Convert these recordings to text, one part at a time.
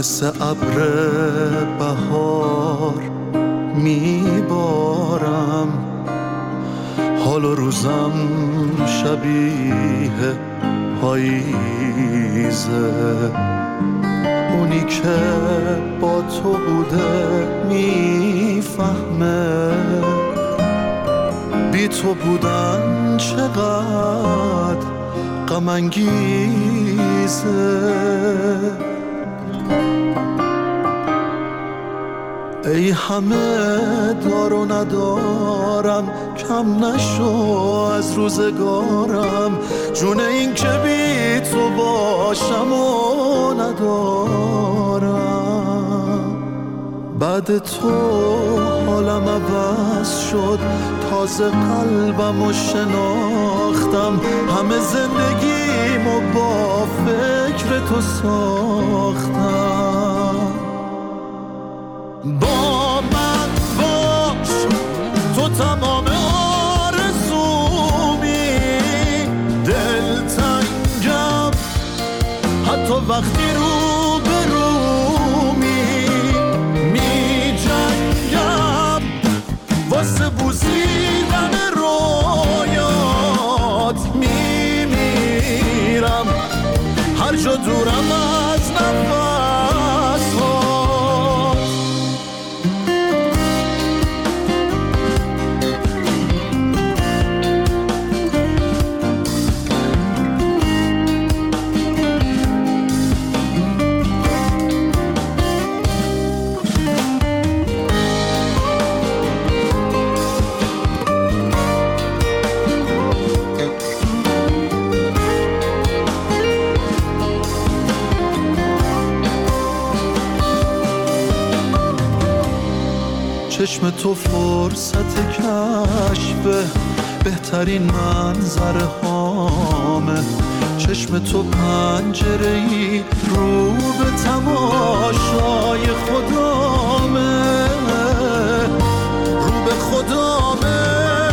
مثل ابر بهار میبارم، حال و روزم شبیه پاییزه. اونی که با تو بوده میفهمه بی تو بودن چقدر غم انگیزه. ای همه دار و ندارم، کم نشو از روزگارم، جون این که بی تو باشم و ندارم. بعد تو حالم عوض شد، تازه قلبم رو شناختم، همه زندگیمو با فکر تو ساختم. با من باش تو تمام آرزومی، دلتنگم حتی وقتی رو به رومی، می جنگم واسه بوسیدن رویات، می میرم هر جا دورم از نفس. چشم تو فرصت کشف بهترین منظره هامه، چشم تو پنجره‌ای رو به تماشای خدامه، رو به خدامه.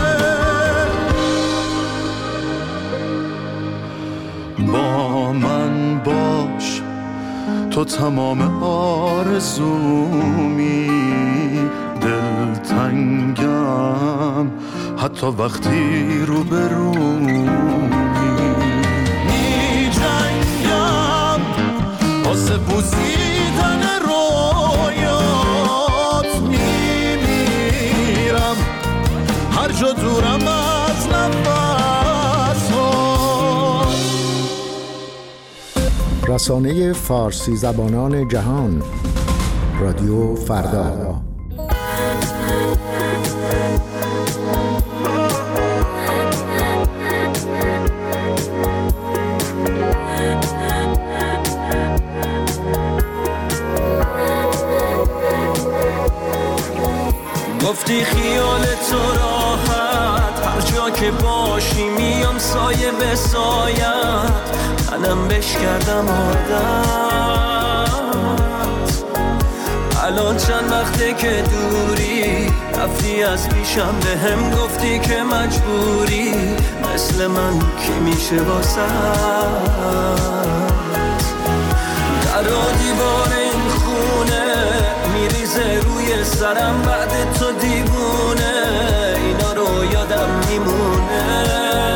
با من باش تو تمام آرزومی، دلتنگم حتی وقتی رو به رومی، می جنگم واسه بوسیدن رویات، می میرم هر جا دورم از نفسات. رسانه فارسی زبانان جهان، رادیو فردا. گفتی خیال تو راحت، هر جا که باشی میام سایه به سایت، منم بش کردم عادت. الان چند وقته که دوری، رفتی از پیشم به هم گفتی که مجبوری، مثل من کی میشه واسه در و دیوار این خونه میریزه روی سرم، بعد تو دیوونه اینا رو یادم میمونه.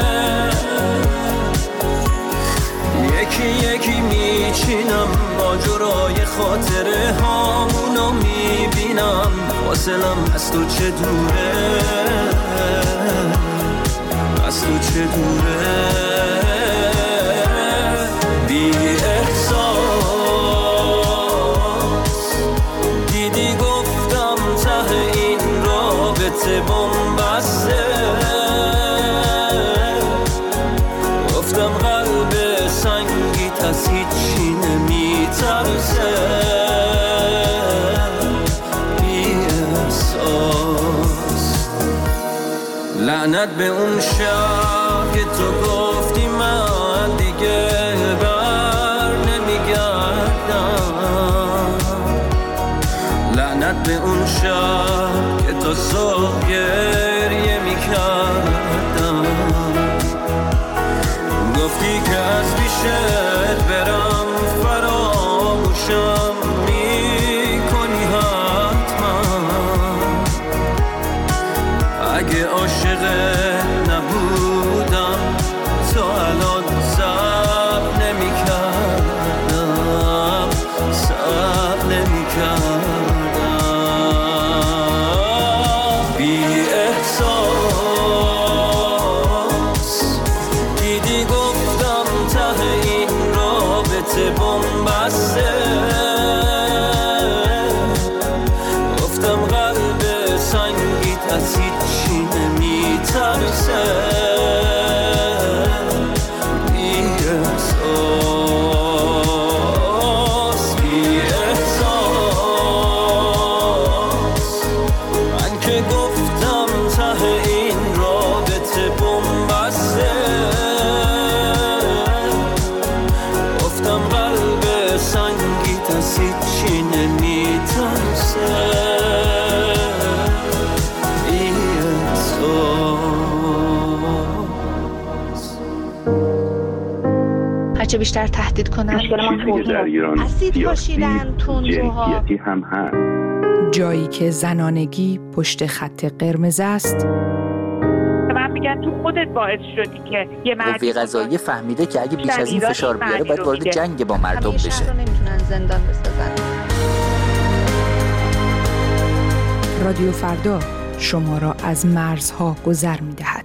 یکی یکی میچینم ماجرای خاطره هامونو میبینم، فاصلم از تو چه دوره، از تو چه دوره. بی احساس دیدی گفتم ته این رابطه بن‌بسته، گفتم قلب سنگیت از هیچی نمیترسه. بی احساس لعنت به اون شب که تو گفتی من دیگه بر نمیگردم، لعنت به اون شب که تو صبح گریه میکردم. گفتی که از پیشت برم فراموشم همیشه بیشتر تهدید کنن. چیزی که در ایران اسید پاشیدن، تندروها، جنسیتی هم هست. جایی که زنانگی پشت خط قرمز است. من میگن تو خودت باعث شدی که یه مردی قوه قضاییه فهمیده که اگه بیش از این فشار بیاره باید وارد جنگ با مردم بشه. شهر رو نمیتونن زندان بسازن. رادیو فردا شما را از مرزها گذر می‌دهد.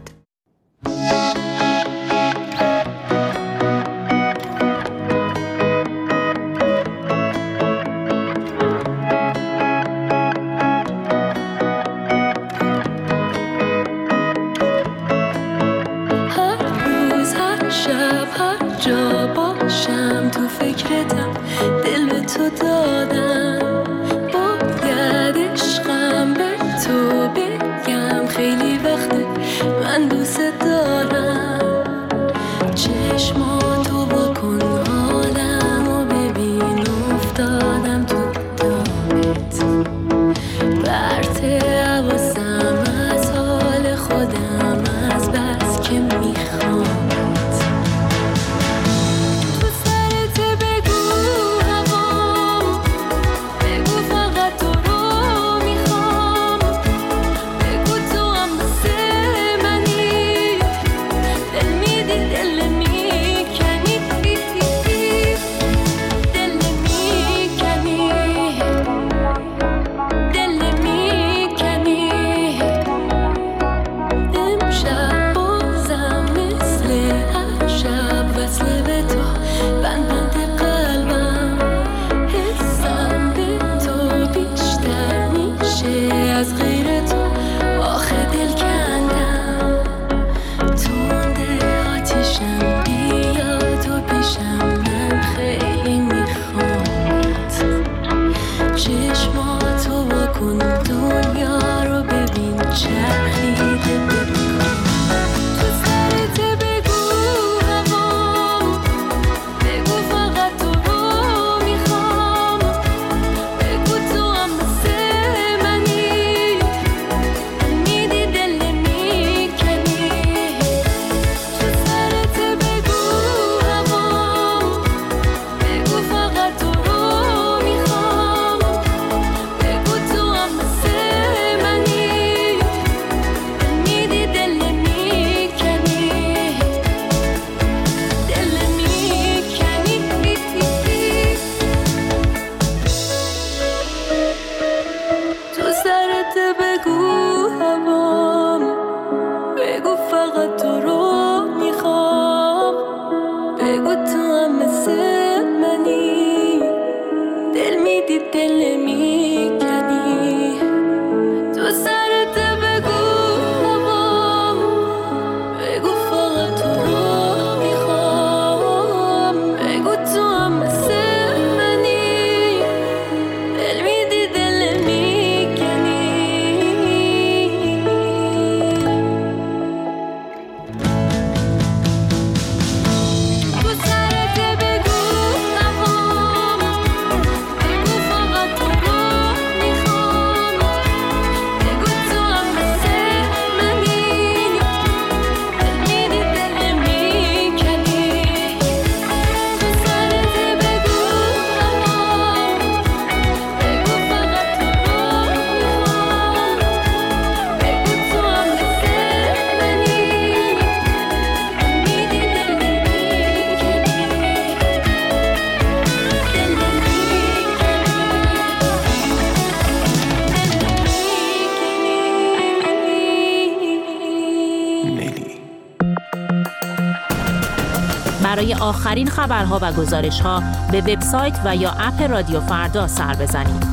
برای آخرین خبرها و گزارش‌ها به وبسایت و یا اپ رادیو فردا سر بزنید.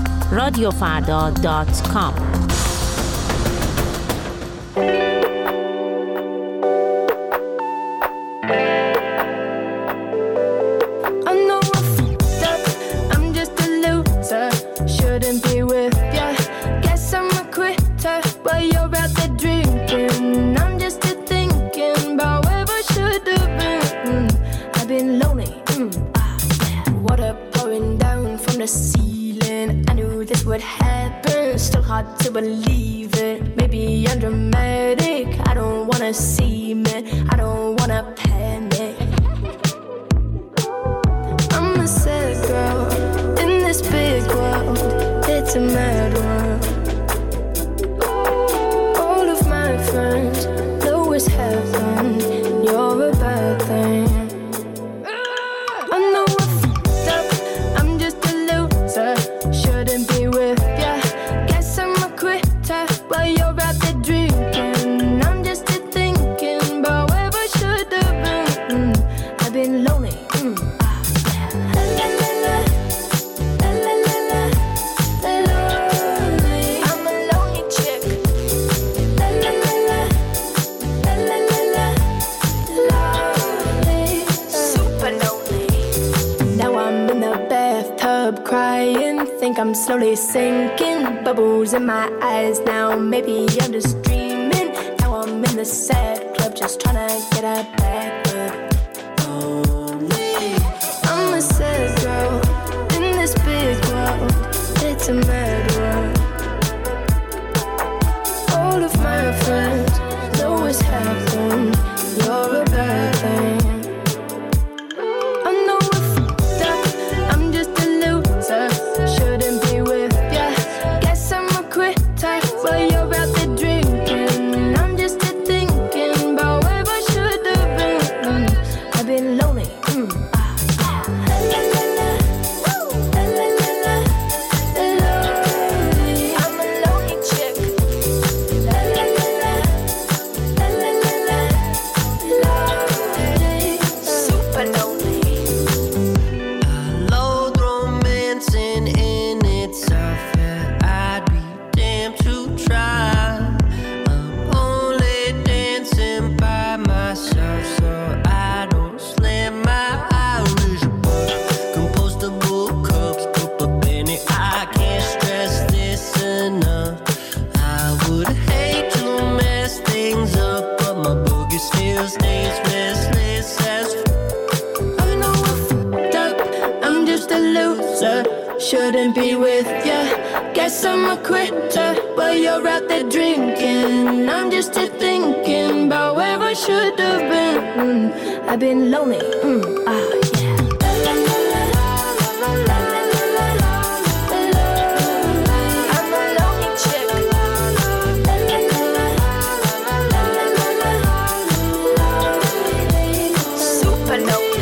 radiofarda.com. To believe it, maybe I'm dramatic. I don't wanna see me, I don't wanna panic. girl in this big world. It's a mad world. All of my friends know it's heaven, and you're a bad thing. I know I fucked up, I'm just a loser. Shouldn't be with ya. Guess I'm a quitter while you're out there drinking. I'm just thinking about where I should have been. I've been lonely. Crying, think I'm slowly sinking. Bubbles in my eyes now. Maybe I'm just dreaming. Now I'm in the sad club, just trying to get a back up. I'm a sad girl in this big world. It's a mad world. All of my friends know it's heaven. You're a bad thing. Shouldn't be with ya. Guess I'm a quitter while you're out there drinking. I'm just thinking about where I should have been. I've been lonely. I'm a lonely chick. Super lonely. Shouldn't be with ya. Guess I'm a quitter while you're out there drinking. I'm just thinking about where I should have been. I've been lonely. I'm a lonely chick. Super lonely.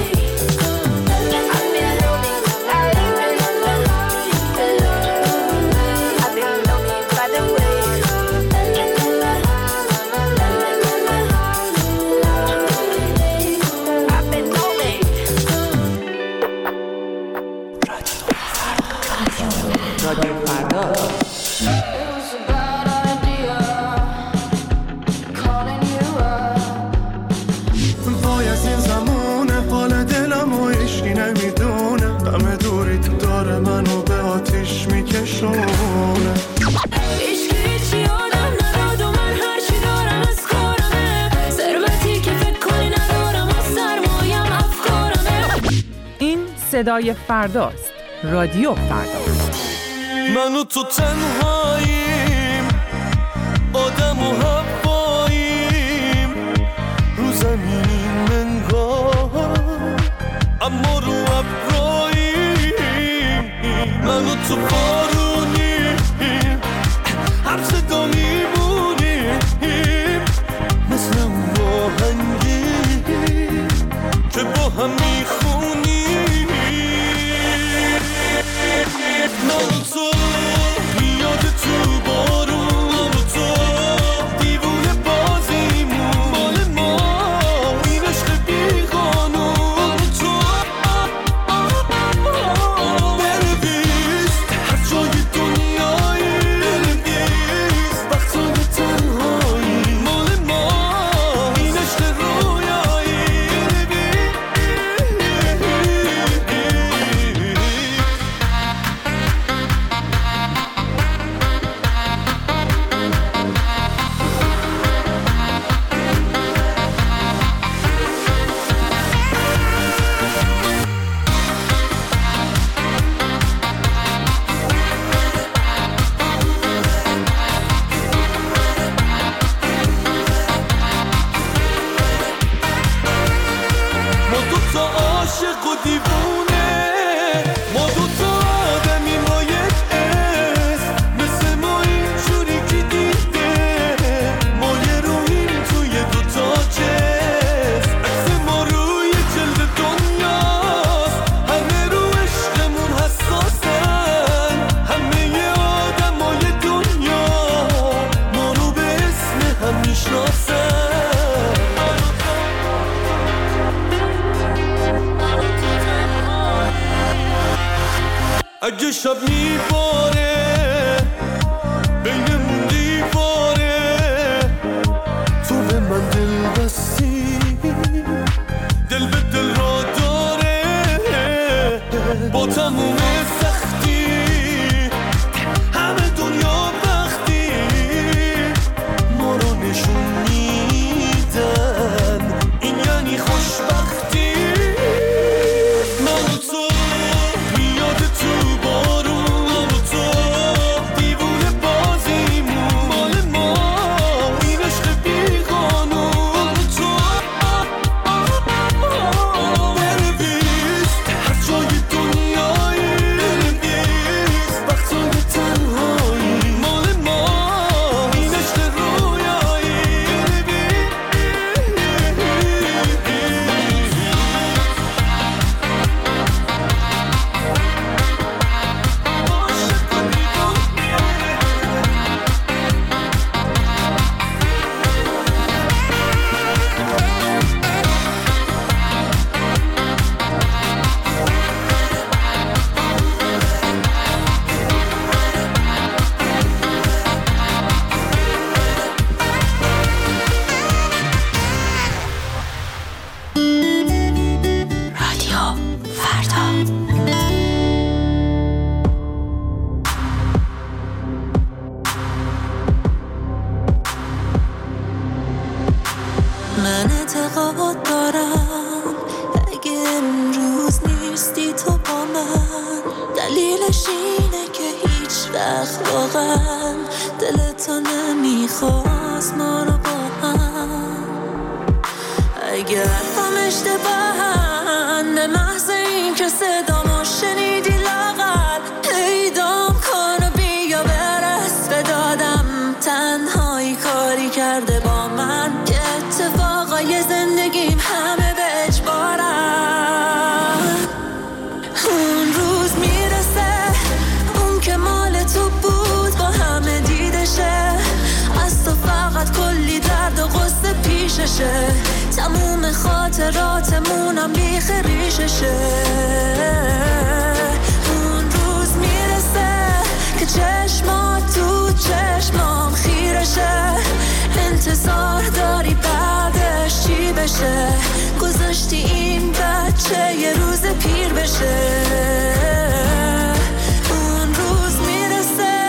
وای از این زمونه حال دلم و عشقی نمیدونه دم دوریت داره منو به آتیش میکشونه عشقی آدم نداد و من هرچی دارم از کارمه ثروتی که فکر کنی ندارم و سرمایم افکارمه. این صدای فرداست. رادیو فردا. من و تو تنهاییم آدم و هواییم رو زمینیم انگار اما رو ابراییم من و تو بارونیم هر صدا میمونیم مثل اون راهنگیم که با هم میخونیم من و تو یاد تو شب میباره بینمون دیواره، تو به من دل بستی، دل به دل را داره، با تموم سختی همه دنیا وقتی ما رو نشون میدن، این یعنی خوشبختی. من و تو میاد تو بارون، من و تو دیوونه بازیمون، مال ما این عشق بیقانون. من و تو بنویس هر جای دنیایی، بنویس وقتای تنهایی، مال ما این عشق رویایی. من اعتقاد دارم اگه امروز نیستی تو با من، دلیلش اینه که هیچ وقت واقعا دلتو نمیخواست ما رو با هم. اگر هم اشتباهن به محض این که صدامو شنیدی لاغر پیدام کن و بیا برس به دادم، تنهایی کاری کرده با من که اتفاقای زندگیم همه به اجبارن. اون روز میرسه اون که مال تو بود با همه دیدشه، از تو فقط کلی درد و غصه پیششه، تموم خاطراتمونم بیخ ریششه. اون روز میرسه که چشمات تو چشمام خیرشه، انتظار داری بعدش چی بشه، گذاشتی این بچه یه روز پیر بشه. اون روز میرسه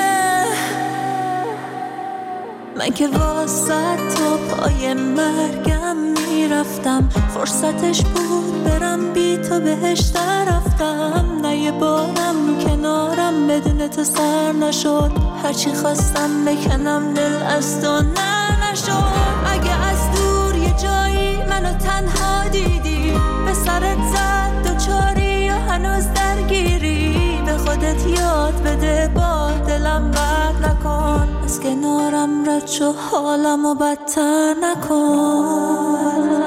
من که واسه تا پای مرگم میرفتم، فرصتش بود برم بی تو بهش رفتم، نه یه بارم کنارم بدون تو سر نشد، هرچی خواستم بکنم دل از تو نشد. اگه از دور یه جایی منو تنها دیدی، به سرت زد دوچاری و هنوز درگیری، به خودت یاد بده با دلم بد نکن، از کنارم رد شو حالمو بدتر نکن.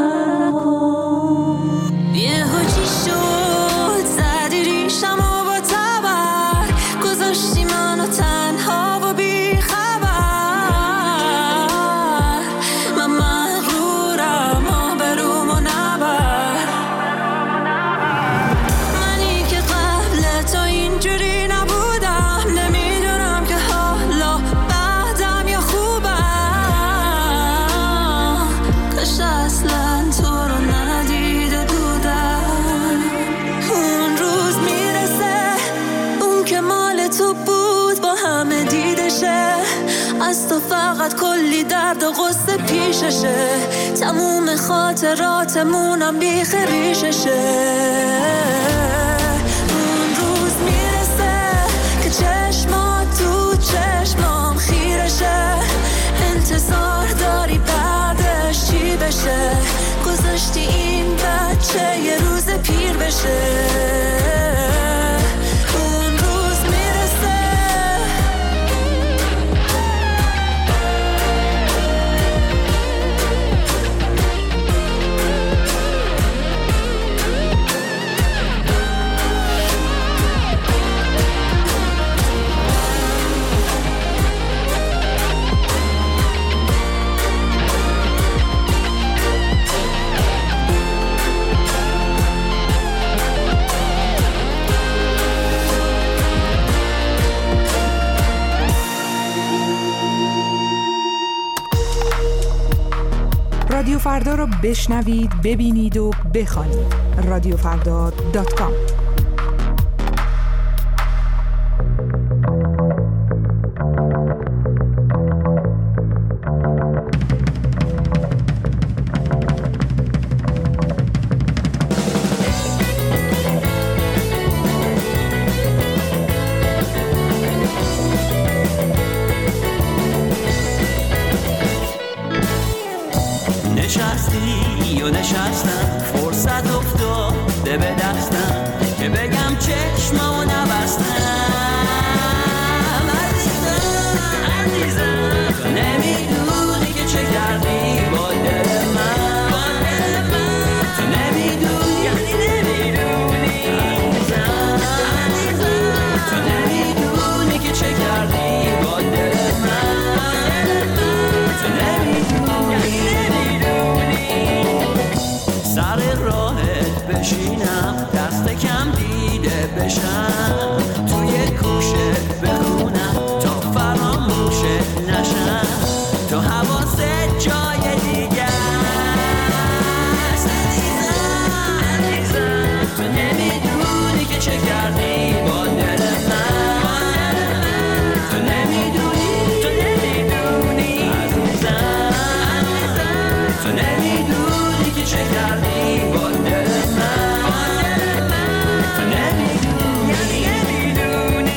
یهو چی شد زدی ریشمو با تبر، گذاشتی منو تنها و بی خبر. من مغرورم آبرومو نبر، منی که قبل تو اینجوری نبودم، نمیدونم که حالا بعدم یا خوبم، کاش اصلا تو رو ندیده بودم. اون روز میرسه اون که مال تو بود با همه دیدشه، از تو فقط کلی درد و غصه پیششه، تموم خاطراتمونم بیخ ریششه. اون روز میرسه که چشمات تو چشمام خیرشه، انتظار داری بعدش چی بشه، گذاشتی این بچه یه روز پیر بشه. اون روز میرسه رادیو فردا را بشنوید، ببینید و بخوانید. رادیوفردا.com. نشستی و نشستم، فرصت افتاده به دستم که بگم چشممو نبستم. عزیزم تو نمیدونی که چه کردی با دل من، تو نمیدونی یعنی نمیدونی. عزیزم تو نمیدونی که چه کردی با دل من، تو نمیدونی یعنی سر راهت بشینم، دست کم دیده بشم، توی کوشت بخونم تا فراموشت نشم، تو حواست جای دیگه است. عزیزم تو نمیدونی که چه کردی با دل من، تو نمیدونی، تو نمیدونی. عزیزم تو نمیدونی که چه کردی با دل من، تو نمیدونی، نمیدونی.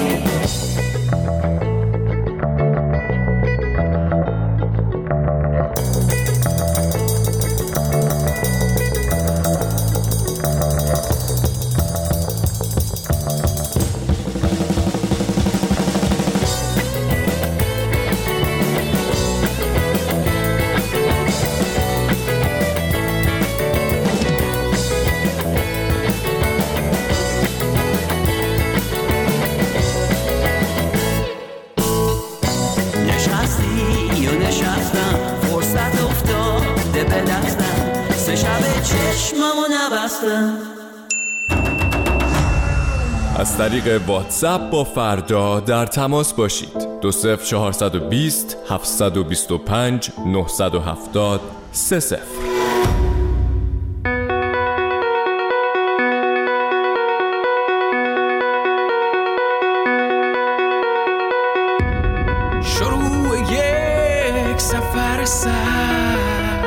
فرصت افتاده به دستم، سه شب چشممو نبستم. از طریق واتساپ با فردا در تماس باشید. 20420 725 970 30. سفر سرد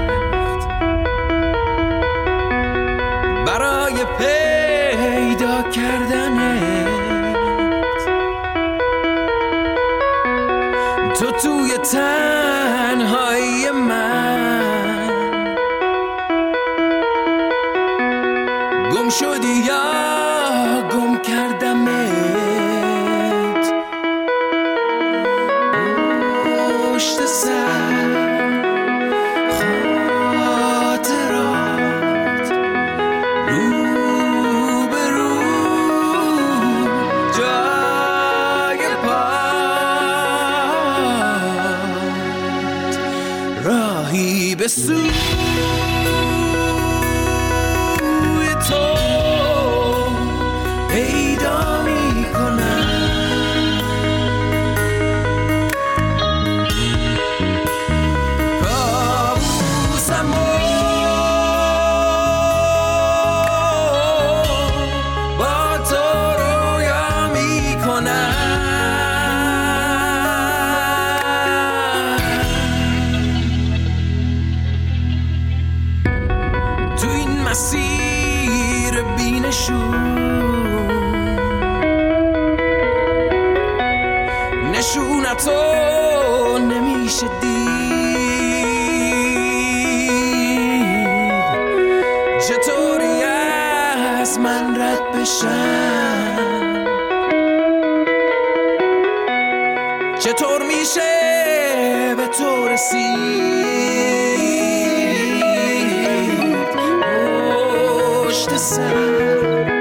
برای پیدا کردنت، تو توی تنهایی من گم شدی یا گم کردمت، پشت سر خاطرات رو به رو جای پات، راهی به سوی تو پیدا می کنم. مسیر بینشون نشونتو نمیشه دید، چطوری از من رد بشم، چطور میشه به تو رسید، پشت سر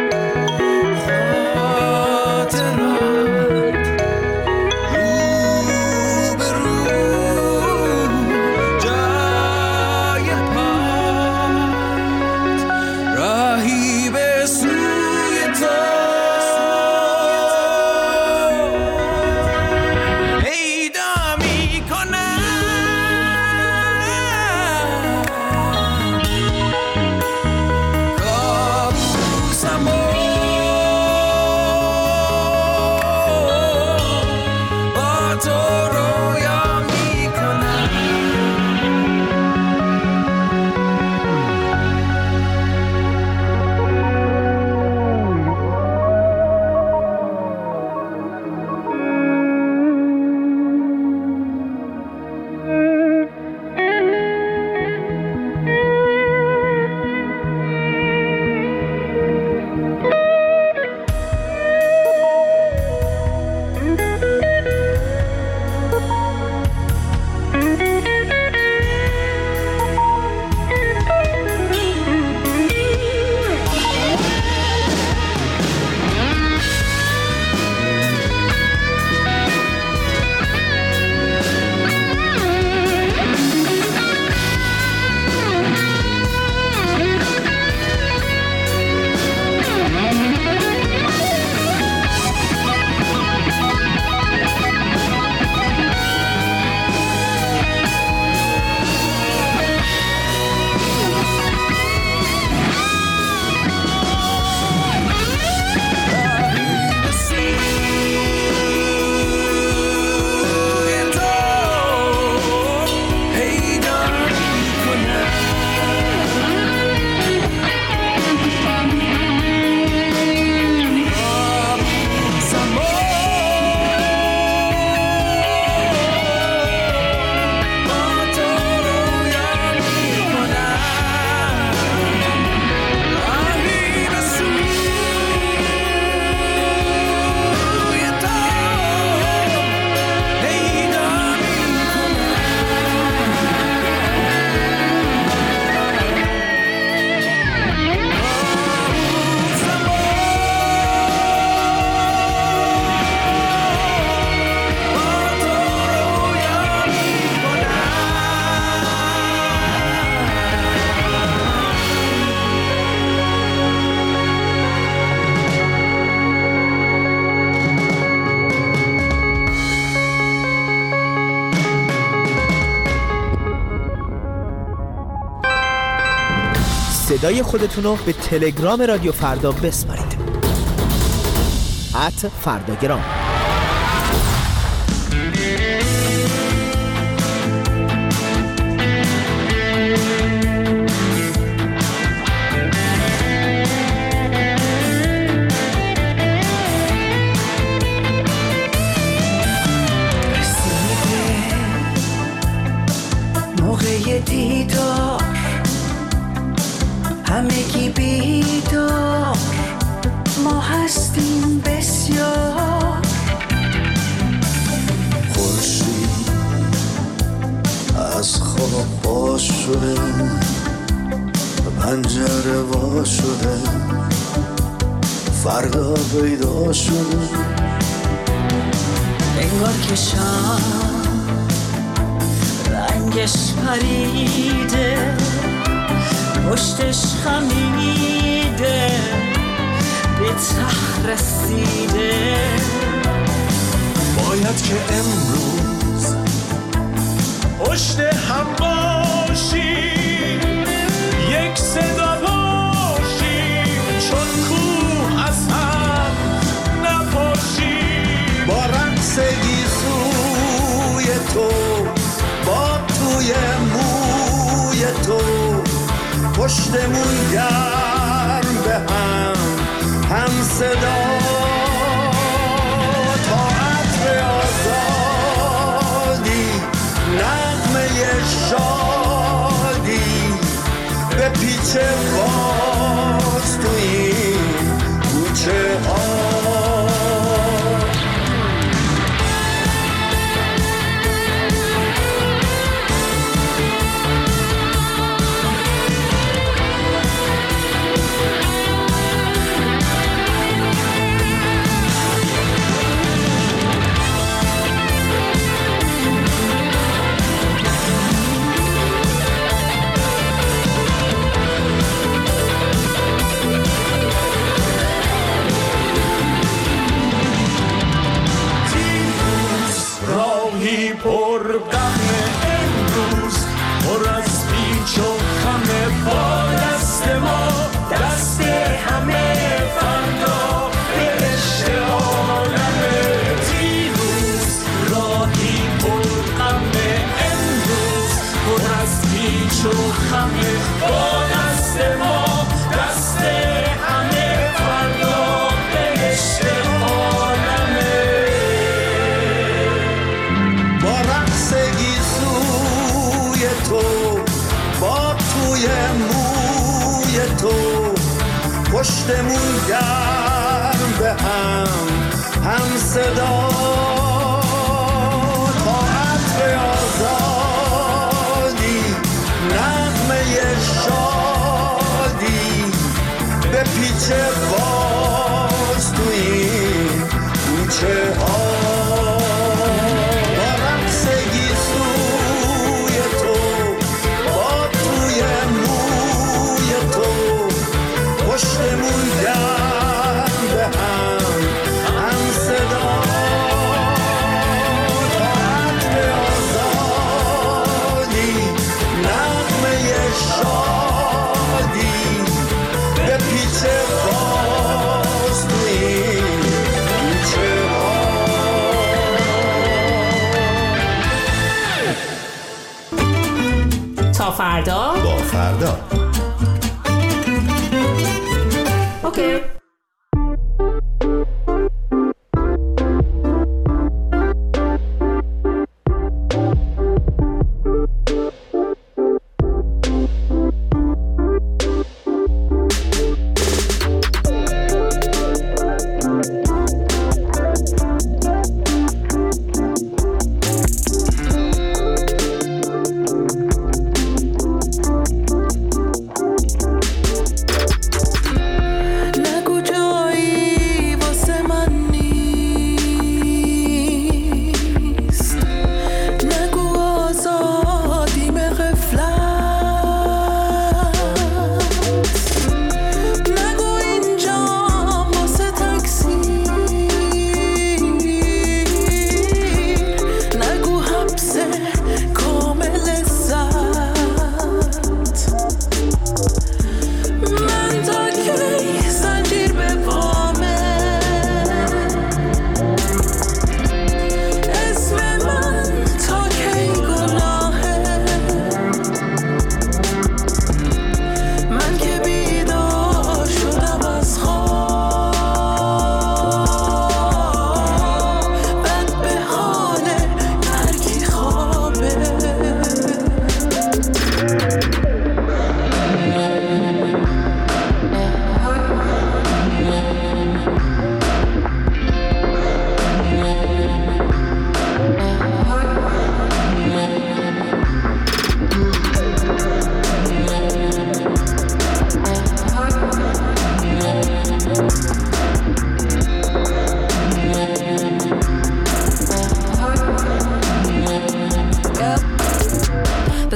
خاطرات رو به رو جای پات، راهی به سوی تو پیدا می کنم. صدای خودتون رو به تلگرام رادیو فردا بسپارید. @فرداگرام. موقع دیدار همگی بیدار، ما هستیم بسیار. خورشید از خواب باز شده، پنجره وا شده، فردا پیدا شده. انگار که شب رنگش پریده، پشتش خمیده، به ته رسیده. باید که امروز پشت هم باشیم، یک صدا باشیم، چون کوه از هم نباشیم. با رقص گیسوی تو، با توی موی تو، پشتمون گرم به هم صدا. تا عطر آزادی، نغمه شادی، به پیچ باز تو این کوچه ها. پر غم امروز، پر از پیچ و خم. با دست ما، دست همه فردا، برشته عالم دیروز. راهی پر غم امروز، پر از پیچ و خم. با دست ما، دست همه فردا، برشته عالم. با رقص گیسوی تو، با توی موی تو، پشتمون گرم به هم صدا. تا عطر آزادی، نغمه شادی، به پیچ باز تو این کوچه ها. پشتمون گرم به هم صدا. تا عطر آزادی، نغمه شادی، به پیچ باز تو این کوچه ها. تا فردا با فردا. اوکی. نگو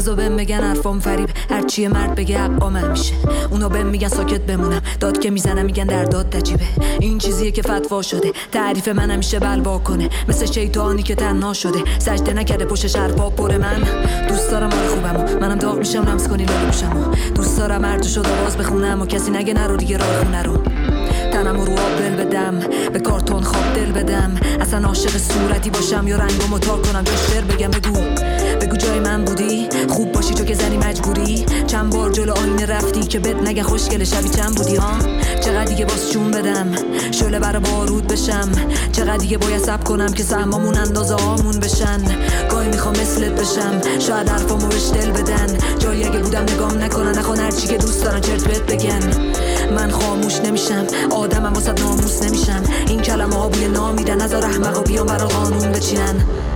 بعضا بهم میگن حرفام فریب، هرچی مرد بگه حقا من میشه. اونا بهم میگن ساکت بمونم، داد که میزنم میگن در داد عجیبه. این چیزیه که فتوا شده، تعریف من همیشه بلوا کنه، مثل شیطانی که تنها شده، سجده نکرده پشتش حرفا پره. من دوست دارم حال خوبمو، منم داغ میشم لمس کنی لال گوشمو. دوست دارم هر جو شد آواز بخونم و کسی نگه نرو دیگه راه خونه رو. تنمو رو آب دل بدم، به کارتون خواب دل بدم، اصلا عاشق صورتی باشم یا رنگمو تا کنم بیشتر بگم. بگو جای من بودی، خوب باشی تو که زنی مجبوری. چند بار جلو آینه رفتی که بد نگه خوشگل شبی چند بودی ها. چقدر دیگه باز چون بدم، شعله برا بارود بشم. چقدر دیگه باید صبر کنم که سهمامون اندازه هامون بشن. گاهی میخوام مثلت بشم، شاید حرفامو بهش دل بدن. جایی اگه بودم نگام نکنن، نخوان هرچی که دوست دارن چرت بهت بگن. من خاموش نمیشم، آدمم واسه ناموس نمیشم. این کلمه ها بوی نامیدن، نذار احمقا بیان برا قانون بچینن.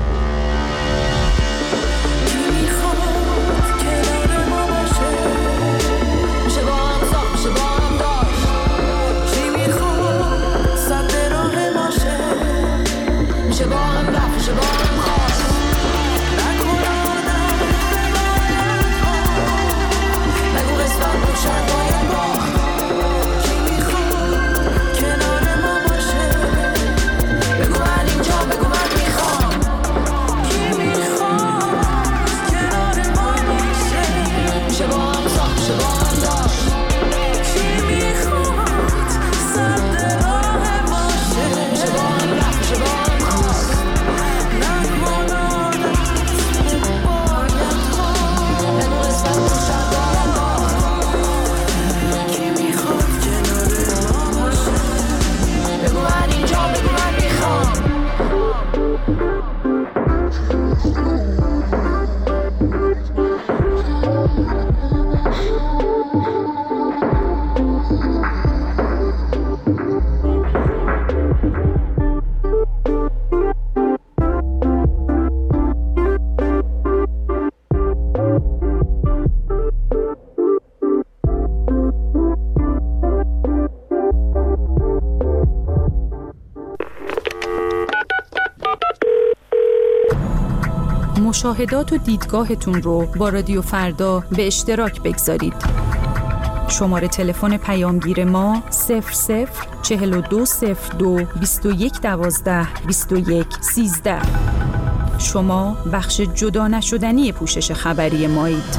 مشاهدات و دیدگاهتون رو با رادیو فردا به اشتراک بگذارید. شماره تلفن پیامگیر ما 004202 2112 2113. شما بخش جدا نشدنی پوشش خبری مایید.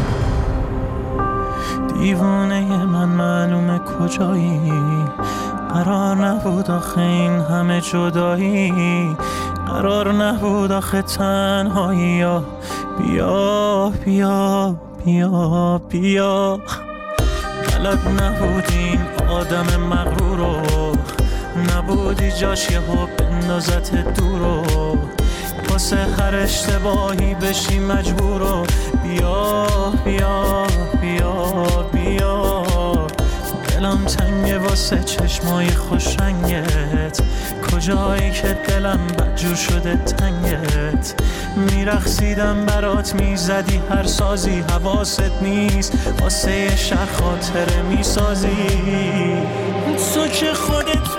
دیوانه من معلومه کجایی، قرار نبود آخه این همه جدایی، قرار نبود آخه تنهایی. بیا بیا بیا بیا، بلد نبودی این آدم مغرورو، نبودی جاش یهو بندازت دورو، واسه هر اشتباهی بشی مجبورو. بیا بیا بیا بیا، دلم تنگه واسه چشمای خوش رنگت، کجایی که دلم بدجور شده تنگت. میرقصیدم برات، میزدی هر سازی، حواست نیست واسه یه شهر خاطره میسازی. تو که خودت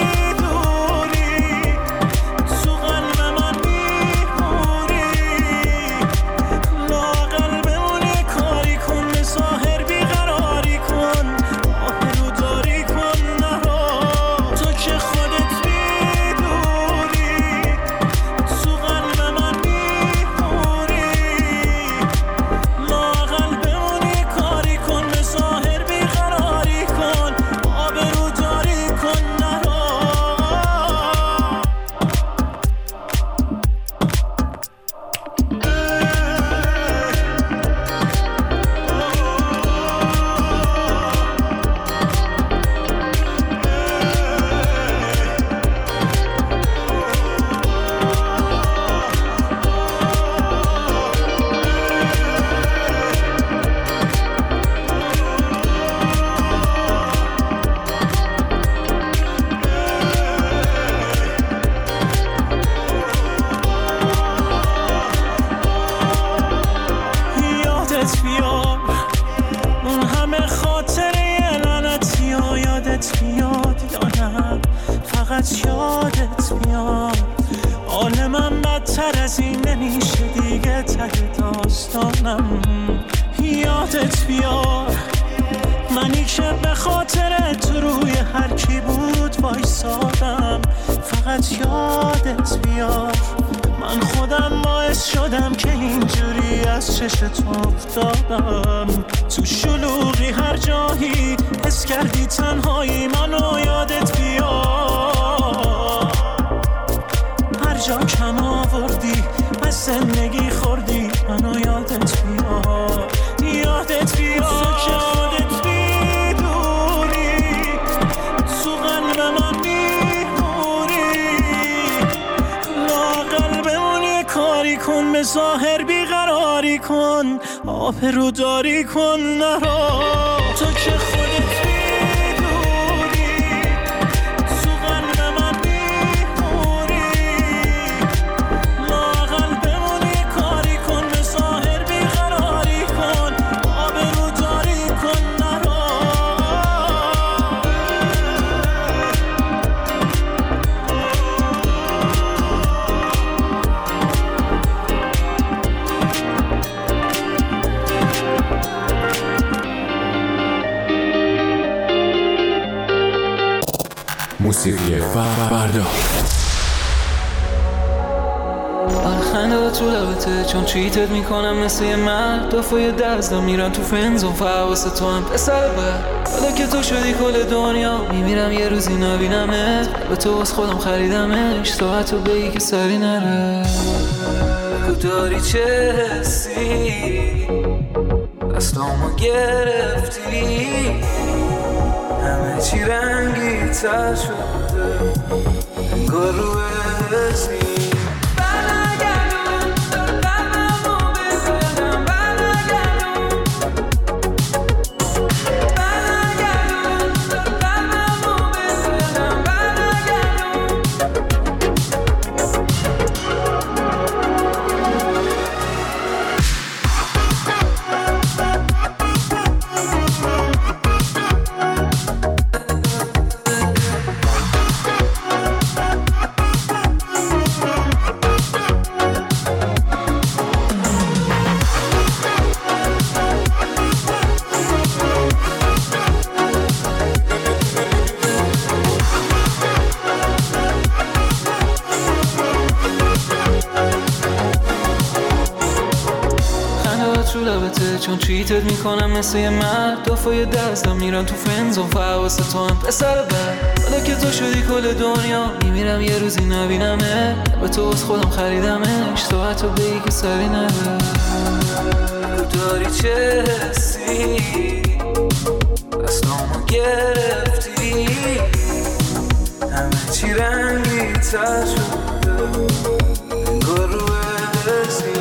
فقط یادت میاد. حال من بدتر از این نمیشه دیگه، ته داستانم فقط یادت بیاد من خودم باعث شدم که اینجوری از چشت افتادم تو شلوغی هر جایی حس کردی تنهایی منو یادت بیاد هر جا کم آوردی از زندگی خوردی منو یادت بیاد یادت بیاد که خودت میدونی تو قلب من میمونی لااقل بمون یه کاری کن به ظاهر بیقراری کن آبرو داری کن نرو تو که خودت میدونی تو قلب من میمونی لااقل بمون یه کاری کن به ظاهر بیقراری کن آبرو داری کن نرو موسیقی فردا خنده تو لبته چون چیتت میکنم مثل یه مرد دفعه دستم میرن تو فنزون فحواس تو هم پسر بر حالا که تو شدی کل دنیا میمیرم یه روزی نبینمت به تو از خودم خریدمش ساعتو بگی که سری نره بگو داری چه حسی دستامو گرفتی همه چی رنگی تر شده انگار رو حسی چون چیتت میکنم مثل یه مرد دفعه دستم میرن تو فنزون فحواس تو هم پسر بر حالا که تو شدی کل دنیا میمیرم یه روزی نبینمه به تو از خودم خریدمش ساعتو بگی که سری نره بگو داری چه حسی دستامو گرفتی همه چی رنگی تر شده انگار رو حسی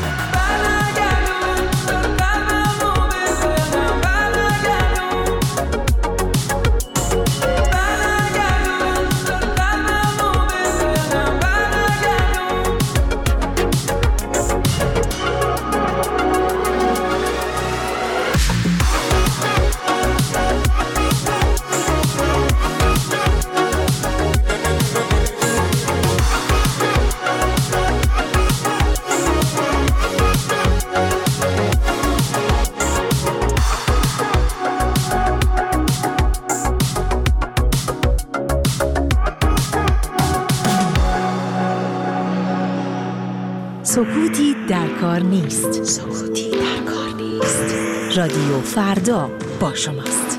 سکوتی در کار نیست. سکوتی در کار نیست. رادیو فردا با شماست.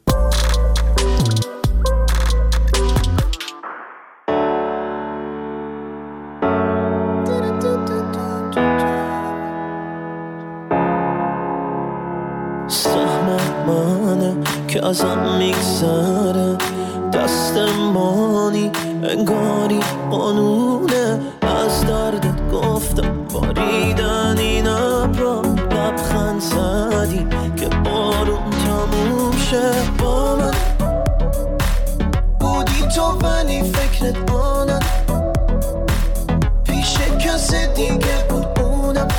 سهم منه که ازم میگذره دستمانی انگاری قانونه از دردت گفتم باریدن این ابرا لبخند زدی که بارون تموم شه با من بودی تو ولی فکرت آنم پیش کسی دیگه بود اونم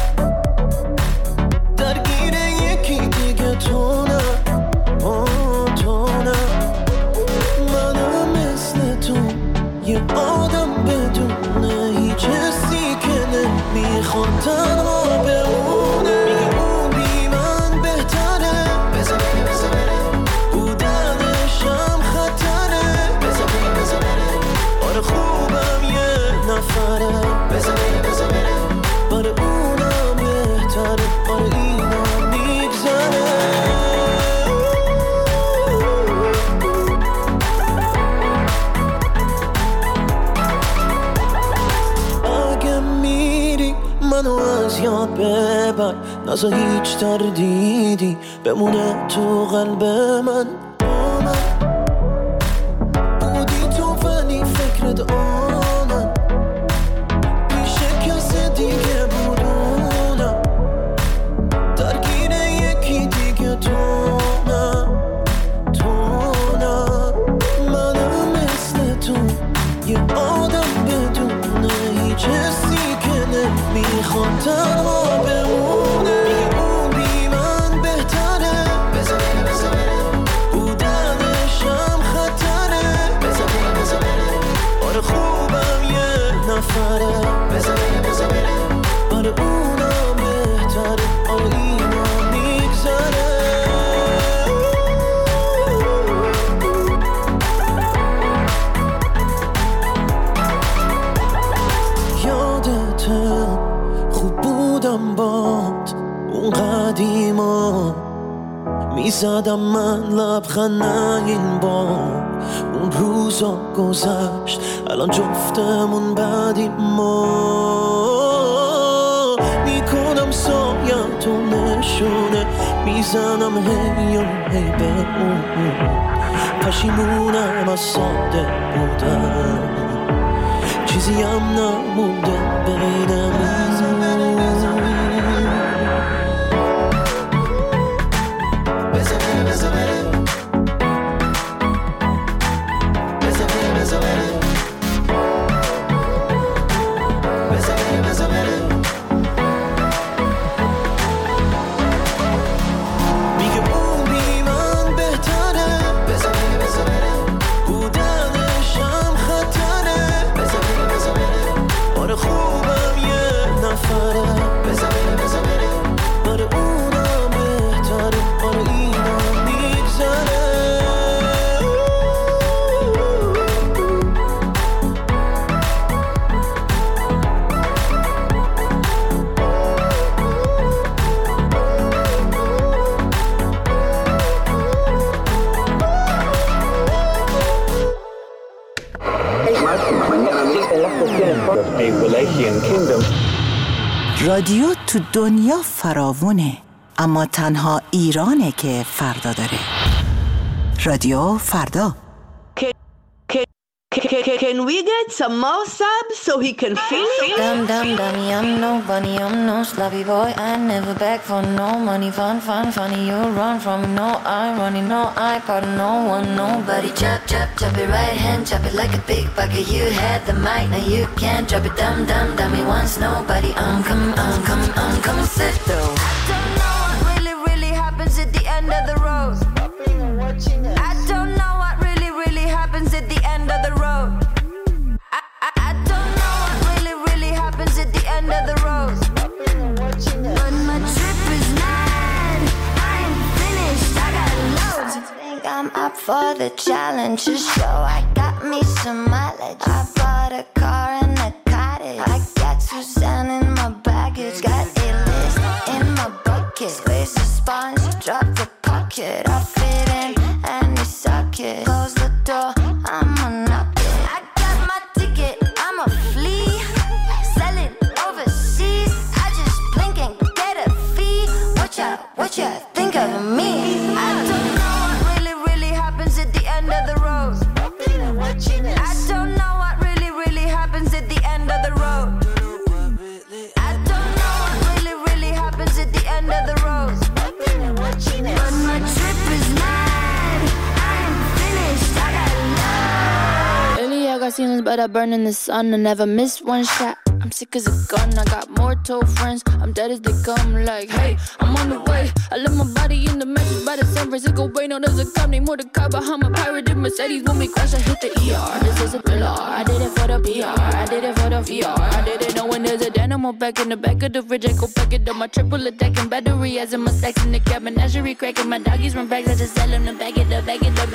درگیر یکی دیگه تو نه تو نه منم مثل تو یه آدم بدونه هیچ حسی که نمیخواد تنها بمونه میگه اون بی من بهتره بذار بره بود منو از یاد ببر، نذار هیچ تردیدی بمونه تو قلب من. بودی تو ولی فکرت آمد پیش کسی دیگه بودونم، درگیر یکی دیگه تو نه، تو نه. منم مثل تو یه آدم بدونه هیچ حسی که نمیخواد تنها بمونه. میگه اون بی من بهتره، بذار بره بودنشم خطره، بذار بره آره خوبم یه نفره، بذار بره آره اونم بهتره، آره اینم میگذره. یادته خوب بودم باد اون قدیما، میزدم من لبخند این بار. اون روزا گذشت الان جفتمون بعدی ما. میکنم سایم تو نشونه، میزنم هی به اون، پشیمونم از ساده بودم، چیزی هم نمونده بینمون. رادیو تو دنیا فراوونه، اما تنها ایرانه که فردا داره. رادیو فردا. Can we get some more subs so he can finish? Dummy, I'm nobody, I'm no sloppy boy. I never beg for no money. Funny, you run from me. No irony, no I pardon no one, nobody. Chop it right hand, chop it like a big bucket. You had the mic, now you can't drop it. Dummy, once nobody. I'm coming, sit though. I don't know what really happens at the end of the road. I don't know what really happens at the end of the road. I don't know what really happens at the end of the road. But my trip is mad, I ain't finished, I got loads. I think I'm up for the challenge, just show I got me some mileage. I bought a car and a cottage, I got Suzanne in my baggage, got a list in my bucket. Squeeze the sponge, drop the pocket, I fit in any socket. Close the door, I'ma knock it. I got my ticket, I'ma flee. Sell it overseas, I just blink and get a fee. What ya think of me? I don't know what really happens at the end of the road. I don't know what really happens at the end of the road. I don't know what really happens at the end of the road. But my trip is mad, I ain't finished, I got love. Early I got ceilings but I burn in the sun. I never missed one shot, I'm sick as a gun. I got more told friends, I'm dead as they come. Like, hey, I'm on the way. I left my body in the mattress by the San Francisco Bay. No, there's a cop named Mordecai behind my pirate in Mercedes. When we crash, I hit the ER. This is a thriller. I did it for the PR, I did it for the VR. I did it knowing there's a dynamo back in the back of the fridge. I go pack it up, my triple attacking battery as in my stacks in the cabin. Menagerie cracking, my doggies run bags. I just tell them to back it up.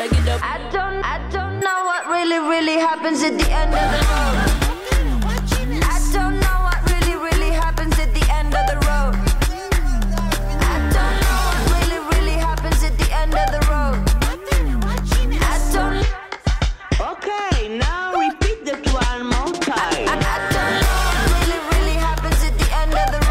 I don't know what really happens at the end of the road. I don't know what really happens at the end of the road. I don't know what really happens at the end of the road. I don't. Okay, now repeat that one more time. I don't know what really happens at the end of the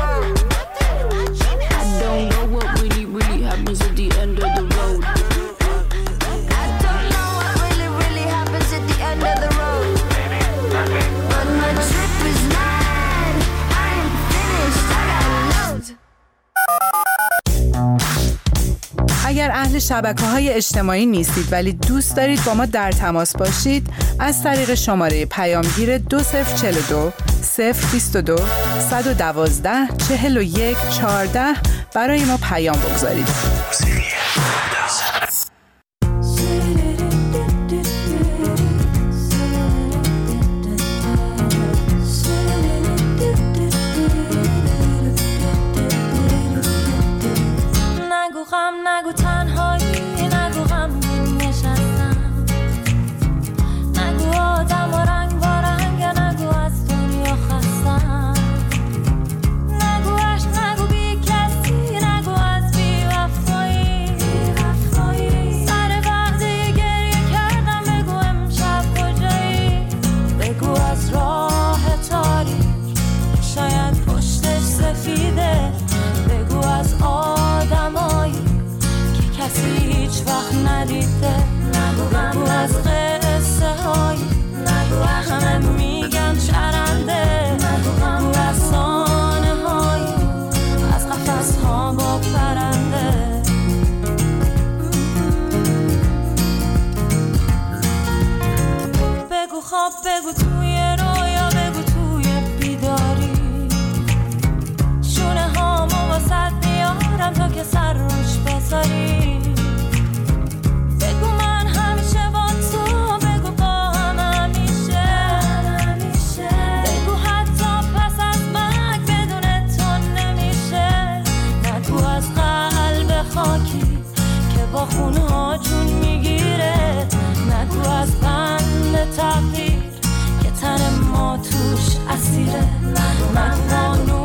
اهل شبکه‌های اجتماعی نیستید ولی دوست دارید با ما در تماس باشید، از طریق شماره پیامگیر 2042 022 112 41 14 برای ما پیام بگذارید. نگو تنهایی، نگو غمگین نشستم، نگو آدم و رنگ با رنگ، نگو از دنیا خستم، نگو عشق، نگو بی کسی، نگو از بی وفایی، سر وقتی گریه کردم بگو امشب کجایی، بگو از راه تاریک شاید پشتش سفیده، بگو از آدمایی کسی هیچ وقت ندیده، نگو از قصه های همه میگن چرنده، نگو افسانه های از قفس ها با پرنده، بگو خواب، بگو توی رویا، بگو توی بیداری، شونه هامو واسد میارم تا که سر روش بذاری، بگو من همیشه با تو، بگو با هم همیشه، بگو حتی پس از مرگ بدون تو نمیشه، نگو از قلب خاکی که با خونها جون میگیره، نگو از بند تقدیر که تن ما توش اسیره، نگو